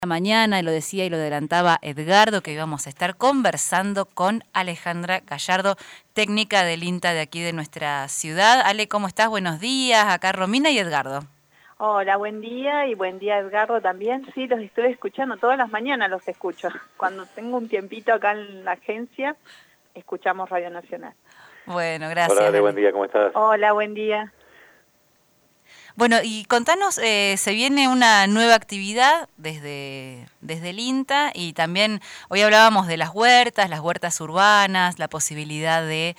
Mañana, y lo decía y lo adelantaba Edgardo, que íbamos a estar conversando con Alejandra Gallardo, técnica del INTA de aquí de nuestra ciudad. Ale, ¿cómo estás? Buenos días. Acá Romina y Edgardo. Hola, buen día y buen día Edgardo también. Sí, los estoy escuchando, todas las mañanas los escucho. Cuando tengo un tiempito acá en la agencia, escuchamos Radio Nacional. Bueno, gracias. Hola, Ale, Ale. buen día, ¿cómo estás? Hola, buen día. Bueno, y contanos, se viene una nueva actividad desde el INTA, y también hoy hablábamos de las huertas urbanas, la posibilidad de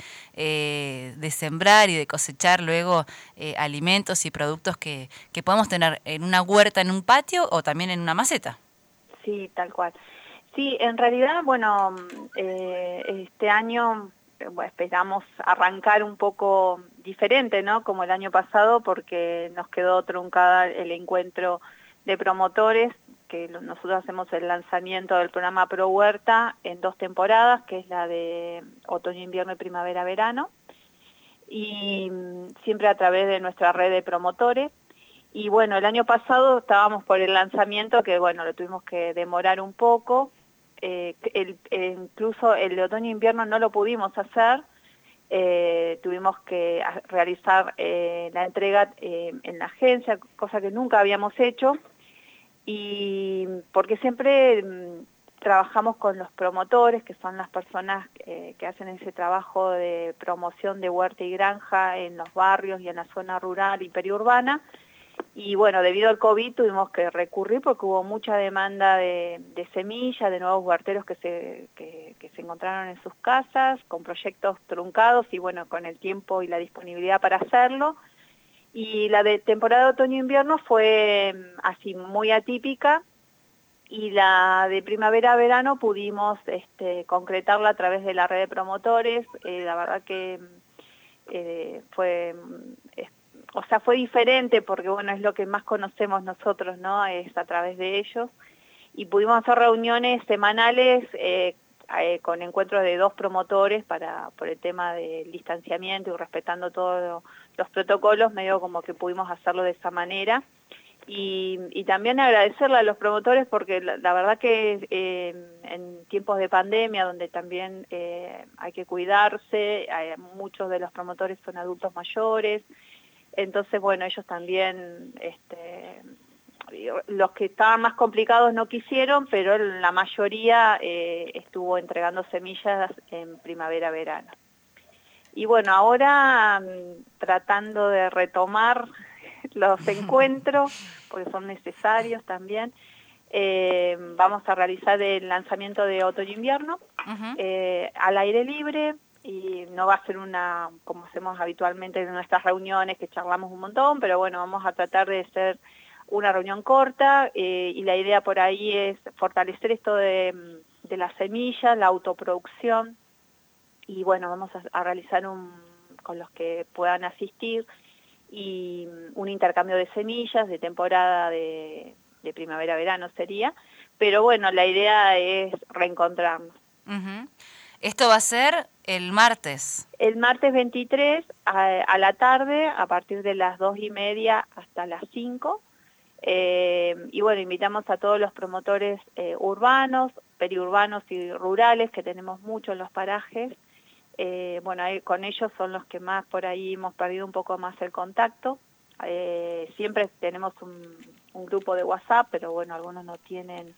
sembrar y de cosechar luego alimentos y productos que podemos tener en una huerta, en un patio o también en una maceta. Sí, tal cual. Sí, en realidad, bueno, este año esperamos arrancar un poco diferente, ¿no? Como el año pasado, porque nos quedó truncada el encuentro de promotores, que nosotros hacemos el lanzamiento del programa Pro Huerta en 2 temporadas, que es la de otoño, invierno y primavera, verano, y siempre a través de nuestra red de promotores. Y bueno, el año pasado estábamos por el lanzamiento, que bueno, lo tuvimos que demorar un poco. Incluso el de otoño-invierno no lo pudimos hacer, tuvimos que realizar la entrega en la agencia, cosa que nunca habíamos hecho, y porque siempre trabajamos con los promotores, que son las personas que hacen ese trabajo de promoción de huerta y granja en los barrios y en la zona rural y periurbana. Y bueno, debido al COVID tuvimos que recurrir porque hubo mucha demanda de semillas, de nuevos huerteros que se encontraron en sus casas, con proyectos truncados y bueno, con el tiempo y la disponibilidad para hacerlo. Y la de temporada de otoño-invierno fue así muy atípica, y la de primavera-verano pudimos concretarla a través de la red de promotores. La verdad que fue diferente porque, bueno, es lo que más conocemos nosotros, ¿no? Es a través de ellos. Y pudimos hacer reuniones semanales con encuentros de 2 promotores por el tema del distanciamiento y respetando todos los protocolos, medio como que pudimos hacerlo de esa manera. Y también agradecerle a los promotores porque la verdad que en tiempos de pandemia, donde también hay que cuidarse, muchos de los promotores son adultos mayores. Entonces, bueno, ellos también, los que estaban más complicados no quisieron, pero la mayoría estuvo entregando semillas en primavera-verano. Y bueno, ahora tratando de retomar los encuentros, porque son necesarios también, vamos a realizar el lanzamiento de otoño-invierno al aire libre. Y no va a ser como hacemos habitualmente en nuestras reuniones, que charlamos un montón, pero bueno, vamos a tratar de hacer una reunión corta, y la idea por ahí es fortalecer esto de las semillas, la autoproducción, y bueno, vamos a realizar con los que puedan asistir, y un intercambio de semillas de temporada de primavera-verano sería, pero bueno, la idea es reencontrarnos. Esto va a ser el martes. El martes 23 a la tarde, a partir de las 2:30 hasta las 5. Y bueno, invitamos a todos los promotores urbanos, periurbanos y rurales, que tenemos mucho en los parajes. Bueno, con ellos son los que más por ahí hemos perdido un poco más el contacto. Siempre tenemos un grupo de WhatsApp, pero bueno, algunos no tienen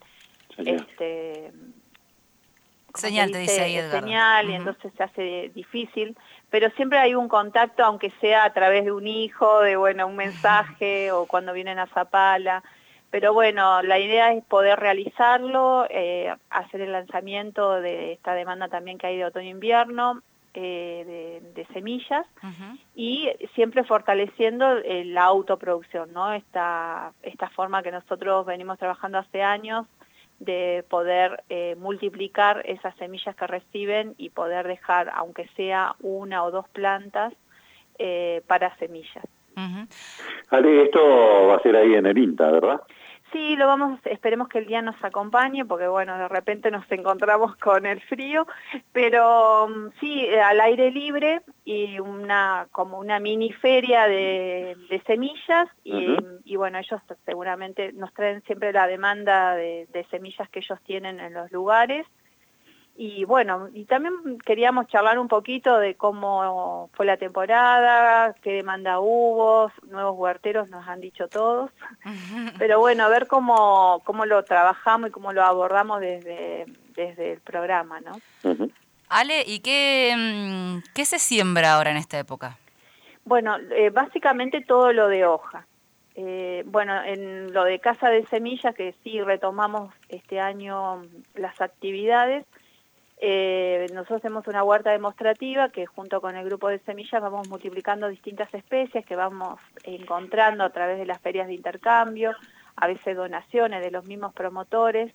señal, te dice ahí Edgardo. Señal, y entonces se hace difícil, pero siempre hay un contacto, aunque sea a través de un hijo, de bueno, un mensaje, o cuando vienen a Zapala. Pero bueno, la idea es poder realizarlo, hacer el lanzamiento de esta demanda también que hay de otoño-invierno, de semillas, y siempre fortaleciendo la autoproducción, ¿no? Esta forma que nosotros venimos trabajando hace años, de poder multiplicar esas semillas que reciben y poder dejar, aunque sea 1 o 2 plantas, para semillas. Ale, esto va a ser ahí en el INTA, ¿verdad? Sí, esperemos que el día nos acompañe, porque bueno, de repente nos encontramos con el frío, pero sí, al aire libre y como una mini feria de semillas, y bueno, ellos seguramente nos traen siempre la demanda de semillas que ellos tienen en los lugares. Y bueno, y también queríamos charlar un poquito de cómo fue la temporada, qué demanda hubo, nuevos huerteros nos han dicho todos, pero bueno, a ver cómo lo trabajamos y cómo lo abordamos desde el programa, ¿no? Ale, ¿y qué se siembra ahora en esta época? Bueno, básicamente todo lo de hoja. Bueno, en lo de Casa de Semillas, que sí retomamos este año las actividades, nosotros hacemos una huerta demostrativa que junto con el grupo de semillas vamos multiplicando distintas especies que vamos encontrando a través de las ferias de intercambio, a veces donaciones de los mismos promotores.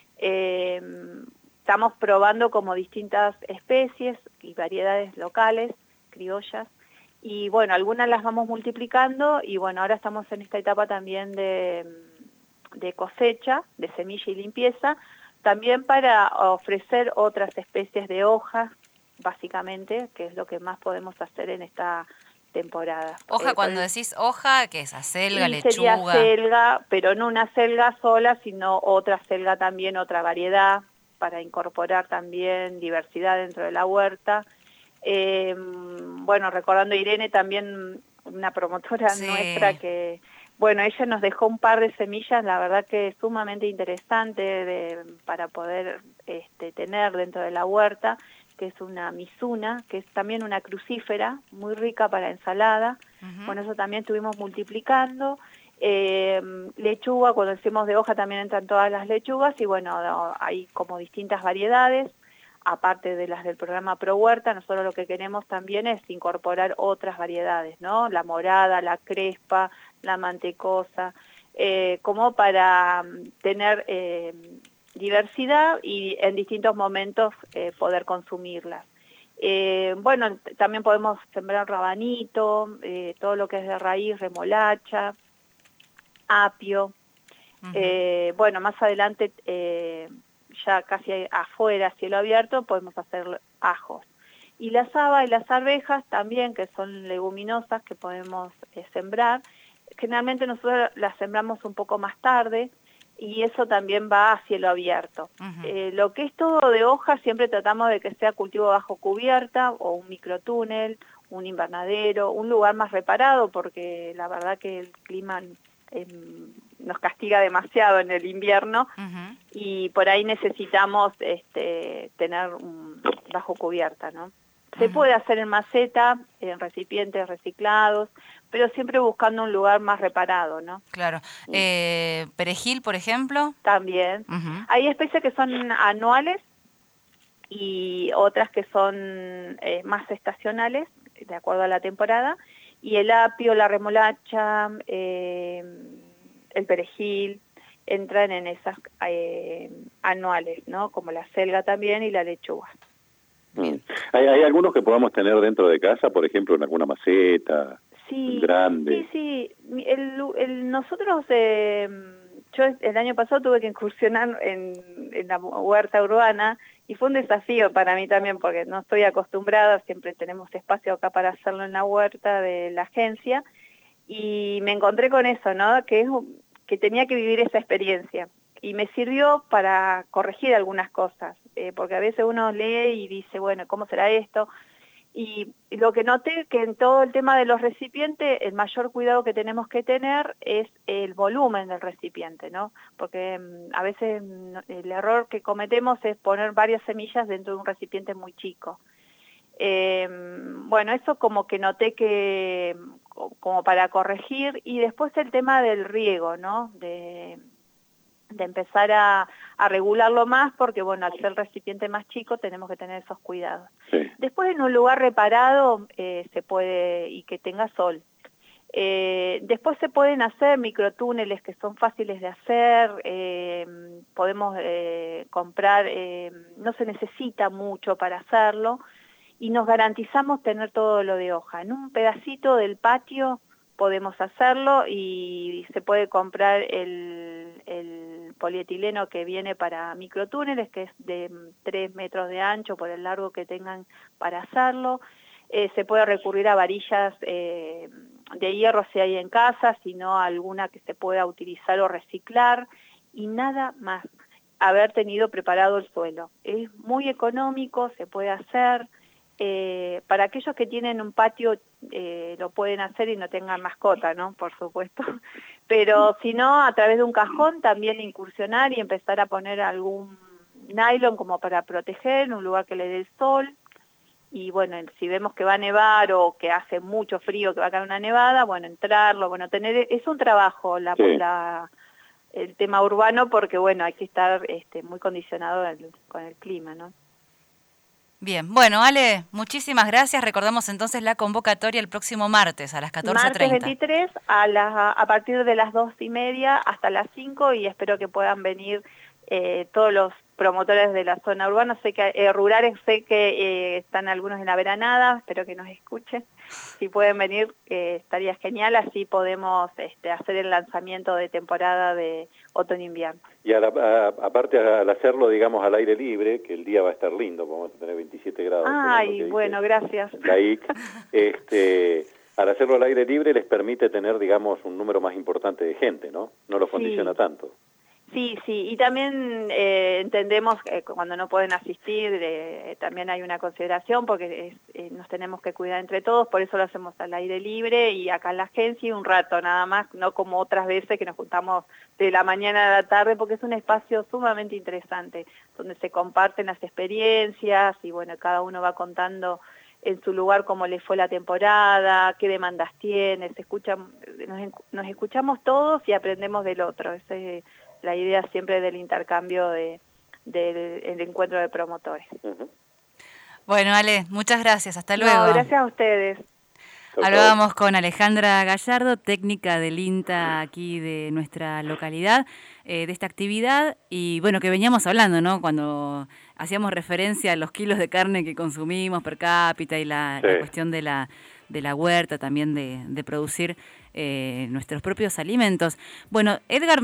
Estamos probando como distintas especies y variedades locales, criollas, y bueno, algunas las vamos multiplicando y bueno, ahora estamos en esta etapa también de cosecha, de semilla y limpieza, también para ofrecer otras especies de hojas, básicamente, que es lo que más podemos hacer en esta temporada. Hoja, cuando decís hoja, ¿qué es? ¿Acelga, lechuga? Sería selga, pero no una selga sola, sino otra selga también, otra variedad, para incorporar también diversidad dentro de la huerta. Bueno, recordando a Irene, también una promotora nuestra que... Bueno, ella nos dejó un par de semillas, la verdad que es sumamente interesante para poder tener dentro de la huerta, que es una misuna, que es también una crucífera, muy rica para ensalada. Bueno, eso también estuvimos multiplicando. Lechuga, cuando decimos de hoja también entran todas las lechugas, y bueno, hay como distintas variedades. Aparte de las del programa Pro Huerta, nosotros lo que queremos también es incorporar otras variedades, ¿no? La morada, la crespa, la mantecosa, como para tener diversidad y en distintos momentos poder consumirlas. Bueno, también podemos sembrar rabanito, todo lo que es de raíz, remolacha, apio. Bueno, más adelante... ya casi afuera, cielo abierto, podemos hacer ajos. Y las habas y las arvejas también, que son leguminosas que podemos sembrar, generalmente nosotros las sembramos un poco más tarde y eso también va a cielo abierto. Lo que es todo de hoja siempre tratamos de que sea cultivo bajo cubierta o un microtúnel, un invernadero, un lugar más reparado, porque la verdad que el clima nos castiga demasiado en el invierno y por ahí necesitamos tener bajo cubierta, ¿no? Se puede hacer en maceta, en recipientes reciclados, pero siempre buscando un lugar más reparado, ¿no? Claro. Perejil, por ejemplo. También. Hay especies que son anuales y otras que son más estacionales, de acuerdo a la temporada, y el apio, la remolacha, el perejil, entran en esas anuales, ¿no? Como la selga también y la lechuga. ¿Hay algunos que podamos tener dentro de casa, por ejemplo, en alguna maceta grande? Sí. Nosotros, yo el año pasado tuve que incursionar en la huerta urbana y fue un desafío para mí también porque no estoy acostumbrada, siempre tenemos espacio acá para hacerlo en la huerta de la agencia y me encontré con eso, ¿no? Que tenía que vivir esa experiencia y me sirvió para corregir algunas cosas, porque a veces uno lee y dice, bueno, ¿cómo será esto? Y lo que noté que en todo el tema de los recipientes, el mayor cuidado que tenemos que tener es el volumen del recipiente, ¿no? Porque a veces el error que cometemos es poner varias semillas dentro de un recipiente muy chico. Bueno, eso como que noté que, como para corregir, y después el tema del riego, ¿no? De empezar a regularlo más, porque bueno, al ser el recipiente más chico tenemos que tener esos cuidados. Sí. Después en un lugar reparado se puede, y que tenga sol. Después se pueden hacer microtúneles que son fáciles de hacer, podemos comprar, no se necesita mucho para hacerlo, y nos garantizamos tener todo lo de hoja. En un pedacito del patio podemos hacerlo y se puede comprar el el polietileno que viene para microtúneles, que es de 3 metros de ancho por el largo que tengan para hacerlo. Se puede recurrir a varillas de hierro si hay en casa, sino alguna que se pueda utilizar o reciclar, y nada más. Haber tenido preparado el suelo. Es muy económico, se puede hacer. Para aquellos que tienen un patio lo pueden hacer y no tengan mascota, ¿no? Por supuesto. Pero si no, a través de un cajón también incursionar y empezar a poner algún nylon como para proteger, un lugar que le dé el sol. Y bueno, si vemos que va a nevar o que hace mucho frío, que va a caer una nevada, bueno, entrarlo, bueno, es un trabajo el tema urbano, porque bueno, hay que estar muy condicionado con el clima, ¿no? Bien, bueno, Ale, muchísimas gracias. Recordamos entonces la convocatoria el próximo martes a las 14:30. Martes 23 a partir de las 2:30 hasta las 5, y espero que puedan venir todos los promotores de la zona urbana. Sé que rurales, sé que están algunos en la veranada, espero que nos escuchen. Si pueden venir, estaría genial, así podemos hacer el lanzamiento de temporada de otoño-invierno. Y aparte al hacerlo, digamos, al aire libre, que el día va a estar lindo, vamos a tener 27 grados. Ay, bueno, gracias. Al hacerlo al aire libre les permite tener, digamos, un número más importante de gente, ¿no? No los condiciona tanto. Sí, y también entendemos que cuando no pueden asistir también hay una consideración, porque nos tenemos que cuidar entre todos, por eso lo hacemos al aire libre y acá en la agencia un rato nada más, no como otras veces que nos juntamos de la mañana a la tarde, porque es un espacio sumamente interesante, donde se comparten las experiencias y bueno, cada uno va contando en su lugar cómo le fue la temporada, qué demandas tiene, nos escuchamos todos y aprendemos del otro. Esa es la idea siempre del intercambio del encuentro de promotores. Bueno, Ale, muchas gracias. Hasta luego. No, gracias a ustedes. Hablábamos con Alejandra Gallardo, técnica del INTA aquí de nuestra localidad, de esta actividad, y bueno, que veníamos hablando, ¿no? Cuando hacíamos referencia a los kilos de carne que consumimos per cápita y la cuestión de la huerta, también de producir nuestros propios alimentos. Bueno, Edgar